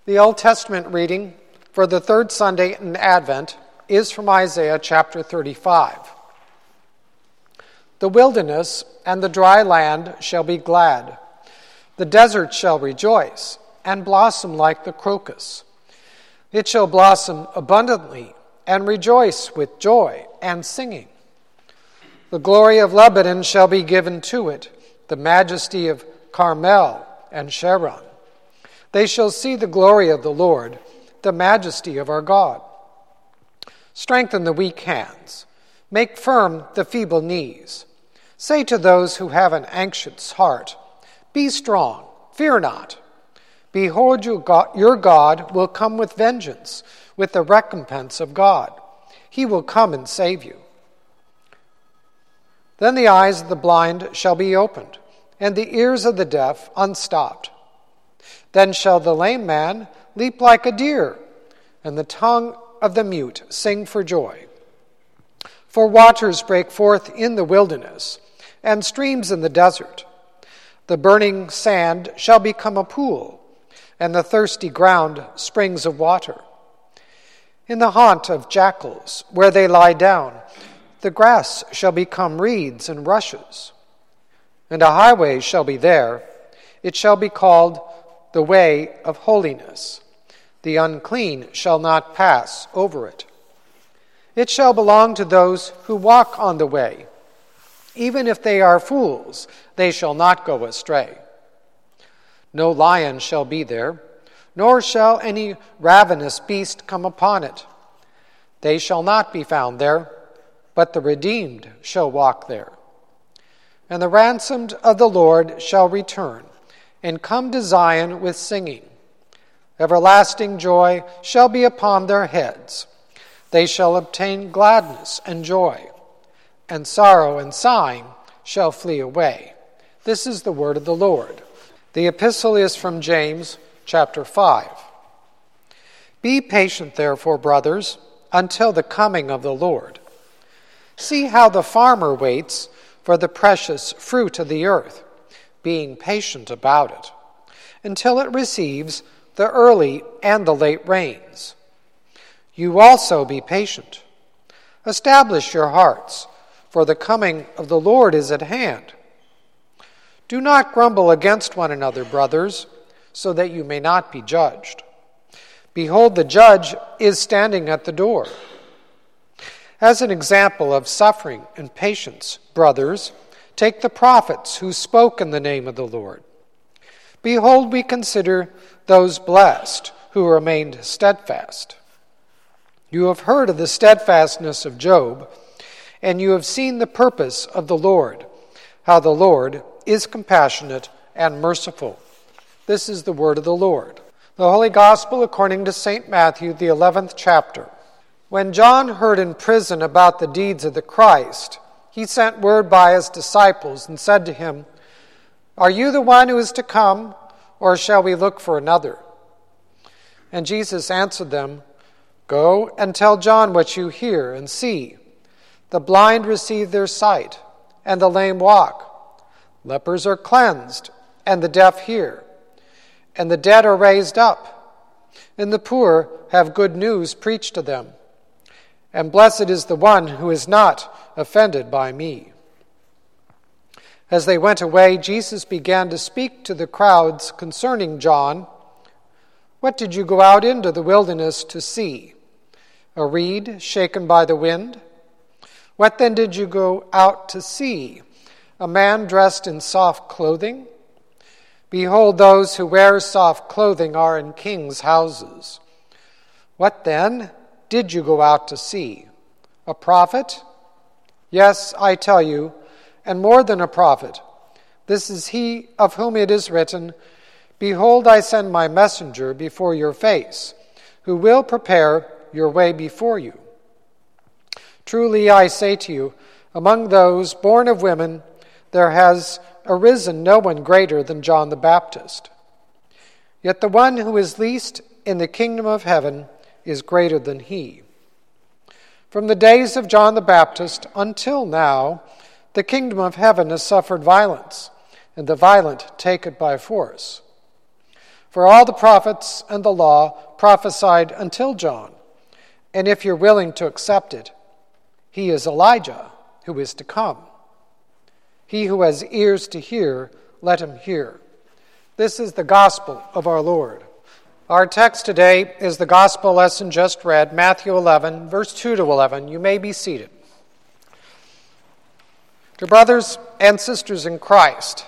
The Old Testament reading for the third Sunday in Advent is from Isaiah chapter 35. The wilderness and the dry land shall be glad. The desert shall rejoice and blossom like the crocus. It shall blossom abundantly and rejoice with joy and singing. The glory of Lebanon shall be given to it, the majesty of Carmel and Sharon. They shall see the glory of the Lord, the majesty of our God. Strengthen the weak hands. Make firm the feeble knees. Say to those who have an anxious heart, be strong, fear not. Behold, your God will come with vengeance, with the recompense of God. He will come and save you. Then the eyes of the blind shall be opened, and the ears of the deaf unstopped. Then shall the lame man leap like a deer, and the tongue of the mute sing for joy. For waters break forth in the wilderness, and streams in the desert. The burning sand shall become a pool, and the thirsty ground springs of water. In the haunt of jackals, where they lie down, the grass shall become reeds and rushes. And a highway shall be there. It shall be called the way of holiness. The unclean shall not pass over it. It shall belong to those who walk on the way. Even if they are fools, they shall not go astray. No lion shall be there, nor shall any ravenous beast come upon it. They shall not be found there, but the redeemed shall walk there. And the ransomed of the Lord shall return, and come to Zion with singing. Everlasting joy shall be upon their heads. They shall obtain gladness and joy, and sorrow and sighing shall flee away. This is the word of the Lord. The epistle is from James, chapter 5. Be patient, therefore, brothers, until the coming of the Lord. See how the farmer waits for the precious fruit of the earth, being patient about it, until it receives the early and the late rains. You also be patient. Establish your hearts, for the coming of the Lord is at hand. Do not grumble against one another, brothers, so that you may not be judged. Behold, the judge is standing at the door. As an example of suffering and patience, brothers, take the prophets who spoke in the name of the Lord. Behold, we consider those blessed who remained steadfast. You have heard of the steadfastness of Job, and you have seen the purpose of the Lord, how the Lord is compassionate and merciful. This is the word of the Lord. The Holy Gospel according to St. Matthew, the 11th chapter. When John heard in prison about the deeds of the Christ, he sent word by his disciples and said to him, Are you the one who is to come, or shall we look for another? And Jesus answered them, Go and tell John what you hear and see. The blind receive their sight, and the lame walk. Lepers are cleansed, and the deaf hear. And the dead are raised up, and the poor have good news preached to them. And blessed is the one who is not offended by me. As they went away, Jesus began to speak to the crowds concerning John. What did you go out into the wilderness to see? A reed shaken by the wind? What then did you go out to see? A man dressed in soft clothing? Behold, those who wear soft clothing are in kings' houses. What then did you go out to see? A prophet? Yes, I tell you, and more than a prophet. This is he of whom it is written, Behold, I send my messenger before your face, who will prepare your way before you. Truly I say to you, among those born of women, there has arisen no one greater than John the Baptist. Yet the one who is least in the kingdom of heaven is greater than he. From the days of John the Baptist until now, the kingdom of heaven has suffered violence, and the violent take it by force. For all the prophets and the law prophesied until John. And if you're willing to accept it, he is Elijah who is to come. He who has ears to hear, let him hear. This is the gospel of our Lord. Our text today is the gospel lesson just read, Matthew 11, verse 2 to 11. You may be seated. Dear brothers and sisters in Christ,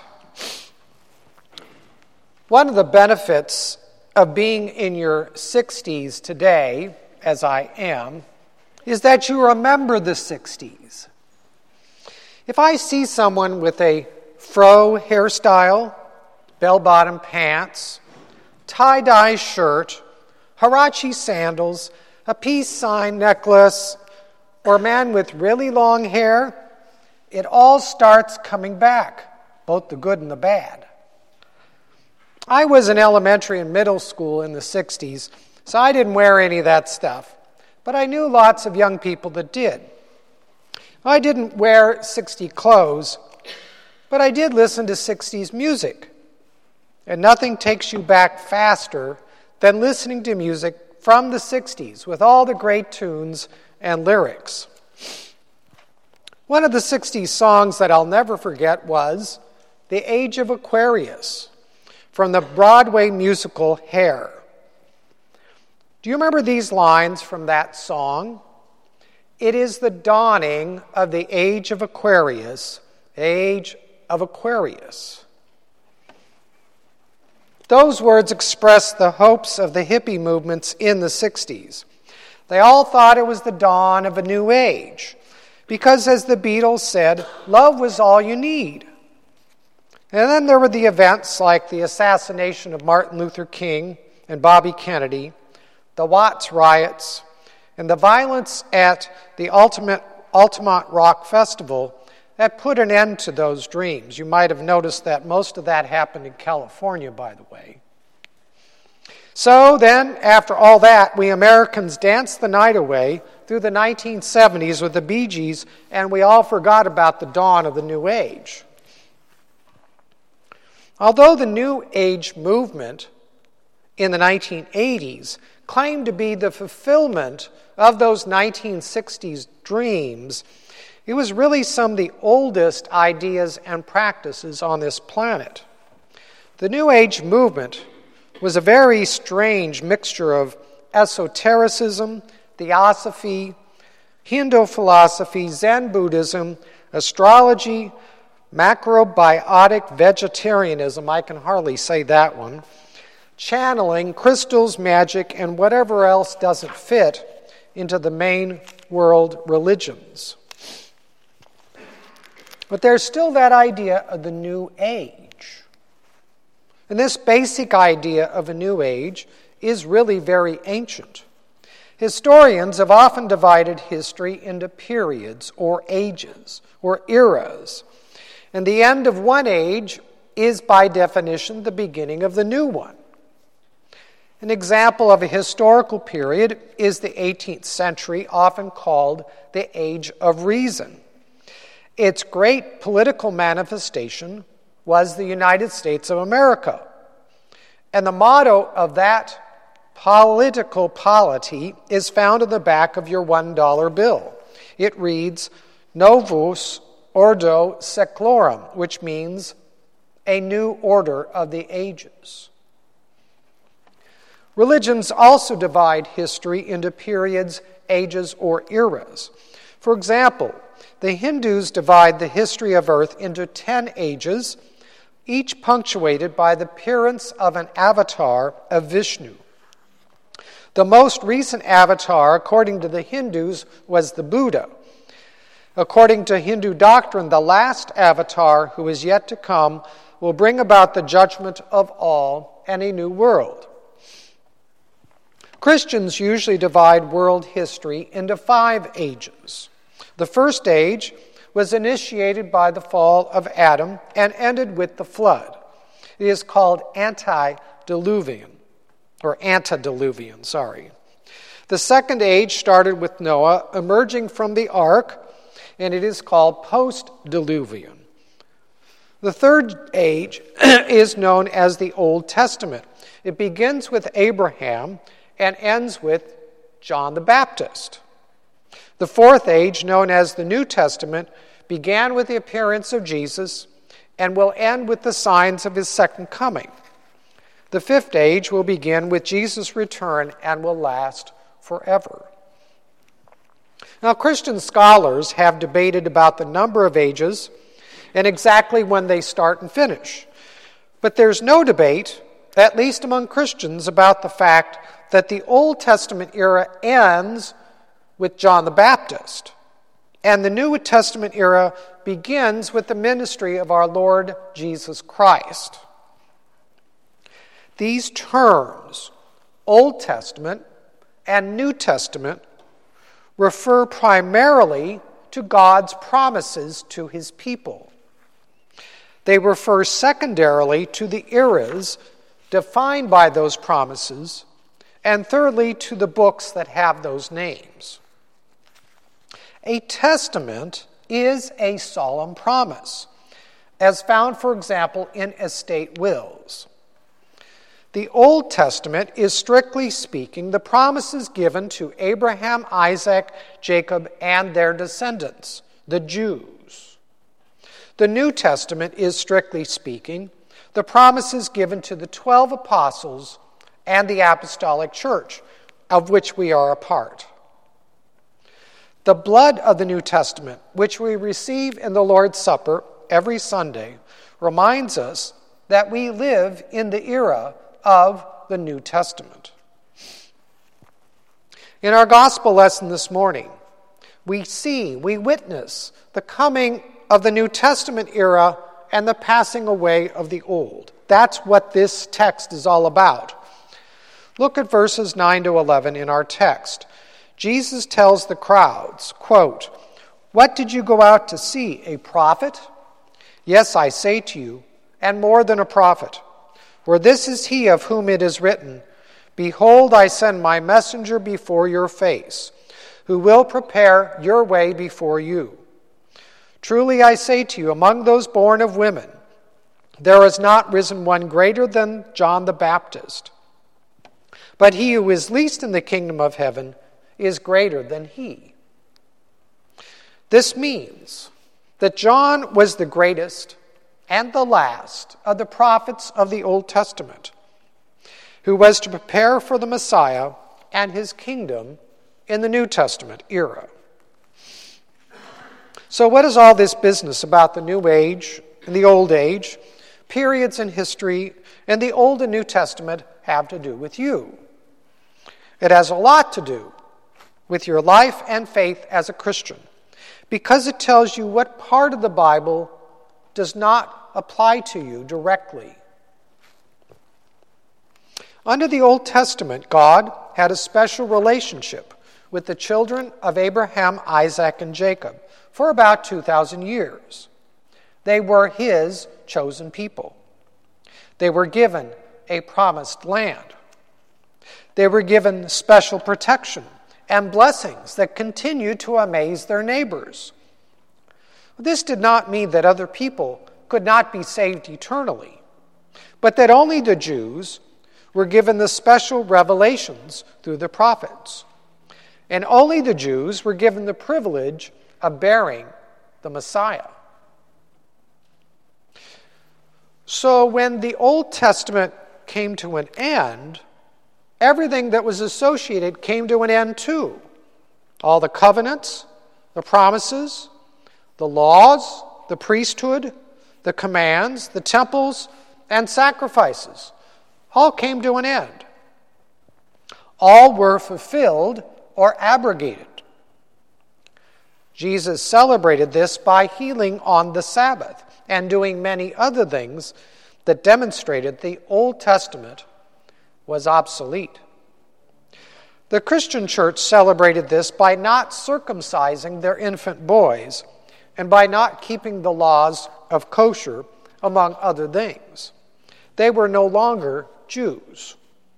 one of the benefits of being in your 60s today, as I am, is that you remember the 60s. If I see someone with a fro hairstyle, bell-bottom pants, tie-dye shirt, Huarache sandals, a peace sign necklace, or a man with really long hair, it all starts coming back, both the good and the bad. I was in elementary and middle school in the 60s, so I didn't wear any of that stuff. But I knew lots of young people that did. I didn't wear 60s clothes, but I did listen to 60s music. And nothing takes you back faster than listening to music from the 60s with all the great tunes and lyrics. One of the 60s songs that I'll never forget was The Age of Aquarius from the Broadway musical Hair. Do you remember these lines from that song? It is the dawning of the age of Aquarius, age of Aquarius. Those words express the hopes of the hippie movements in the 60s. They all thought it was the dawn of a new age, because as the Beatles said, love was all you need. And then there were the events like the assassination of Martin Luther King and Bobby Kennedy, the Watts riots, and the violence at the Altamont Rock Festival that put an end to those dreams. You might have noticed that most of that happened in California, by the way. So then, after all that, we Americans danced the night away through the 1970s with the Bee Gees, and we all forgot about the dawn of the New Age. Although the New Age movement in the 1980s claimed to be the fulfillment of those 1960s dreams, it was really some of the oldest ideas and practices on this planet. The New Age movement was a very strange mixture of esotericism, theosophy, Hindu philosophy, Zen Buddhism, astrology, macrobiotic vegetarianism, I can hardly say that one, channeling, crystals, magic, and whatever else doesn't fit into the main world religions. But there's still that idea of the New Age. And this basic idea of a New Age is really very ancient. Historians have often divided history into periods or ages or eras. And the end of one age is by definition the beginning of the new one. An example of a historical period is the 18th century, often called the Age of Reason. Its great political manifestation was the United States of America. And the motto of that political polity is found in the back of your $1 bill. It reads, Novus Ordo Seclorum, which means a new order of the ages. Religions also divide history into periods, ages, or eras. For example, the Hindus divide the history of Earth into 10 ages, each punctuated by the appearance of an avatar of Vishnu. The most recent avatar, according to the Hindus, was the Buddha. According to Hindu doctrine, the last avatar who is yet to come will bring about the judgment of all and a new world. Christians usually divide world history into 5 ages. The first age was initiated by the fall of Adam and ended with the flood. It is called antediluvian. The second age started with Noah emerging from the ark, and it is called post-diluvian. The third age is known as the Old Testament, It begins with Abraham and ends with John the Baptist. The fourth age, known as the New Testament, began with the appearance of Jesus and will end with the signs of his second coming. The fifth age will begin with Jesus' return and will last forever. Now, Christian scholars have debated about the number of ages and exactly when they start and finish. But there's no debate, at least among Christians, about the fact that the Old Testament era ends with John the Baptist, and the New Testament era begins with the ministry of our Lord Jesus Christ. These terms, Old Testament and New Testament, refer primarily to God's promises to his people. They refer secondarily to the eras defined by those promises, and thirdly to the books that have those names. A testament is a solemn promise, as found, for example, in estate wills. The Old Testament is, strictly speaking, the promises given to Abraham, Isaac, Jacob, and their descendants, the Jews. The New Testament is, strictly speaking, the promises given to the 12 apostles and the apostolic church, of which we are a part. The blood of the New Testament, which we receive in the Lord's Supper every Sunday, reminds us that we live in the era of the New Testament. In our gospel lesson this morning, we witness the coming of the New Testament era and the passing away of the Old. That's what this text is all about. Look at verses 9 to 11 in our text. Jesus tells the crowds, quote, "What did you go out to see, a prophet? Yes, I say to you, and more than a prophet. For this is he of whom it is written, 'Behold, I send my messenger before your face, who will prepare your way before you.' Truly I say to you, among those born of women, there has not risen one greater than John the Baptist. But he who is least in the kingdom of heaven is greater than he." This means that John was the greatest and the last of the prophets of the Old Testament, who was to prepare for the Messiah and his kingdom in the New Testament era. So what does all this business about the New Age and the Old Age, periods in history, and the Old and New Testament have to do with you? It has a lot to do with your life and faith as a Christian, because it tells you what part of the Bible does not apply to you directly. Under the Old Testament, God had a special relationship with the children of Abraham, Isaac, and Jacob for about 2,000 years. They were his chosen people. They were given a promised land. They were given special protection and blessings that continued to amaze their neighbors. This did not mean that other people could not be saved eternally, but that only the Jews were given the special revelations through the prophets, and only the Jews were given the privilege of bearing the Messiah. So when the Old Testament came to an end, everything that was associated came to an end too. All the covenants, the promises, the laws, the priesthood, the commands, the temples, and sacrifices all came to an end. All were fulfilled or abrogated. Jesus celebrated this by healing on the Sabbath and doing many other things that demonstrated the Old Testament was obsolete. The Christian church celebrated this by not circumcising their infant boys and by not keeping the laws of kosher, among other things. They were no longer Jews.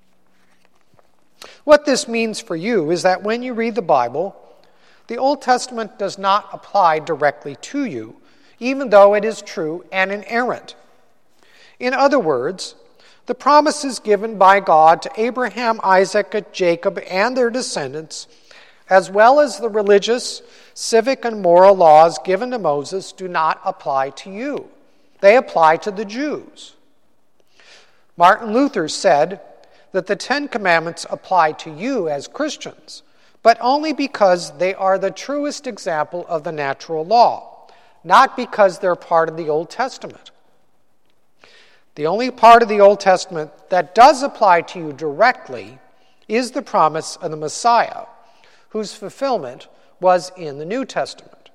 What this means for you is that when you read the Bible, the Old Testament does not apply directly to you, even though it is true and inerrant. In other words, The promises given by God to Abraham, Isaac, Jacob, and their descendants, as well as the religious, civic, and moral laws given to Moses, do not apply to you. They apply to the Jews. Martin Luther said that the Ten Commandments apply to you as Christians, but only because they are the truest example of the natural law, not because they're part of the Old Testament. The only part of the Old Testament that does apply to you directly is the promise of the Messiah, whose fulfillment was in the New Testament.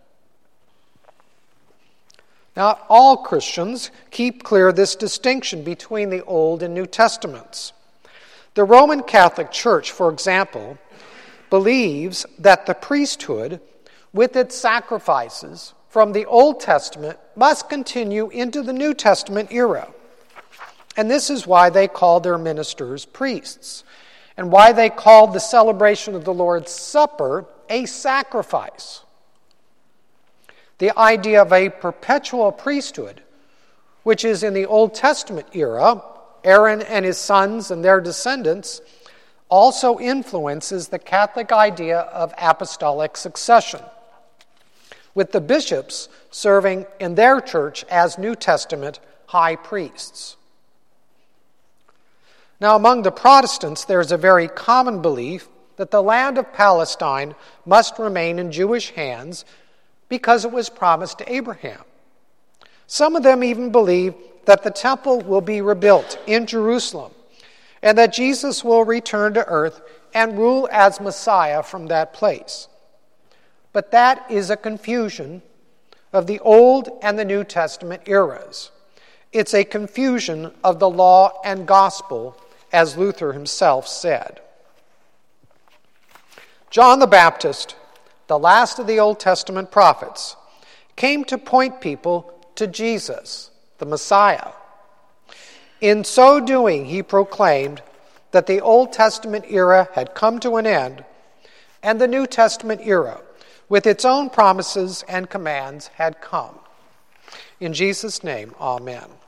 Now, all Christians keep clear this distinction between the Old and New Testaments. The Roman Catholic Church, for example, believes that the priesthood, with its sacrifices from the Old Testament, must continue into the New Testament era. And this is why they call their ministers priests, and why they called the celebration of the Lord's Supper a sacrifice. The idea of a perpetual priesthood, which is in the Old Testament era, Aaron and his sons and their descendants, also influences the Catholic idea of apostolic succession, with the bishops serving in their church as New Testament high priests. Now, among the Protestants, there's a very common belief that the land of Palestine must remain in Jewish hands because it was promised to Abraham. Some of them even believe that the temple will be rebuilt in Jerusalem and that Jesus will return to earth and rule as Messiah from that place. But that is a confusion of the Old and the New Testament eras. It's a confusion of the law and gospel, as Luther himself said. John the Baptist, the last of the Old Testament prophets, came to point people to Jesus, the Messiah. In so doing, he proclaimed that the Old Testament era had come to an end, and the New Testament era, with its own promises and commands, had come. In Jesus' name, amen.